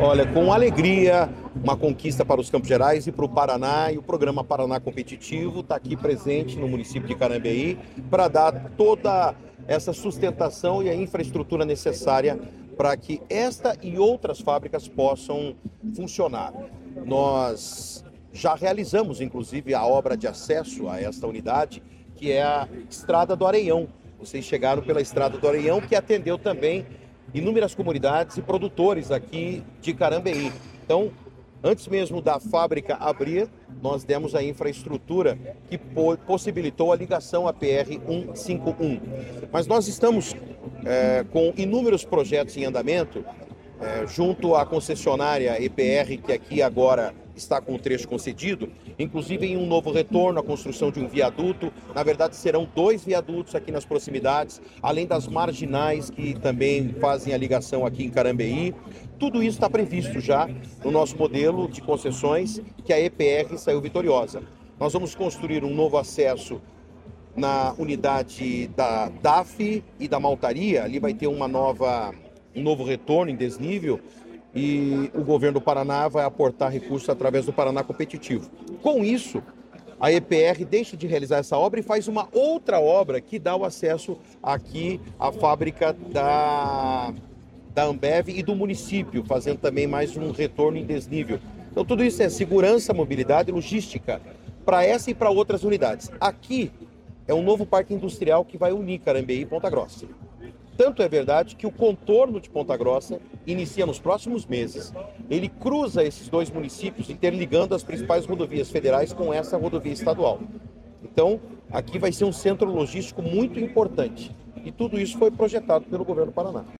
Olha, com alegria, uma conquista para os Campos Gerais e para o Paraná, e o programa Paraná Competitivo está aqui presente no município de Carambeí para dar toda essa sustentação e a infraestrutura necessária para que esta e outras fábricas possam funcionar. Nós já realizamos, inclusive, a obra de acesso a esta unidade, que é a Estrada do Areião. Vocês chegaram pela Estrada do Areião, que atendeu também inúmeras comunidades e produtores aqui de Carambeí. Então, antes mesmo da fábrica abrir, nós demos a infraestrutura que possibilitou a ligação à PR-151. Mas nós estamos com inúmeros projetos em andamento, junto à concessionária EPR, que aqui agora está com o trecho concedido, inclusive em um novo retorno, a construção de um viaduto. Na verdade, serão 2 viadutos aqui nas proximidades, além das marginais que também fazem a ligação aqui em Carambeí. Tudo isso está previsto já no nosso modelo de concessões, que a EPR saiu vitoriosa. Nós vamos construir um novo acesso na unidade da DAF e da Maltaria. Ali vai ter um novo retorno em desnível, e o governo do Paraná vai aportar recursos através do Paraná Competitivo. Com isso, a EPR deixa de realizar essa obra e faz uma outra obra que dá o acesso aqui à fábrica da Ambev e do município, fazendo também mais um retorno em desnível. Então tudo isso é segurança, mobilidade e logística para essa e para outras unidades. Aqui é um novo parque industrial que vai unir Carambeí e Ponta Grossa. Tanto é verdade que o contorno de Ponta Grossa inicia nos próximos meses. Ele cruza esses 2 municípios, interligando as principais rodovias federais com essa rodovia estadual. Então, aqui vai ser um centro logístico muito importante. E tudo isso foi projetado pelo governo do Paraná.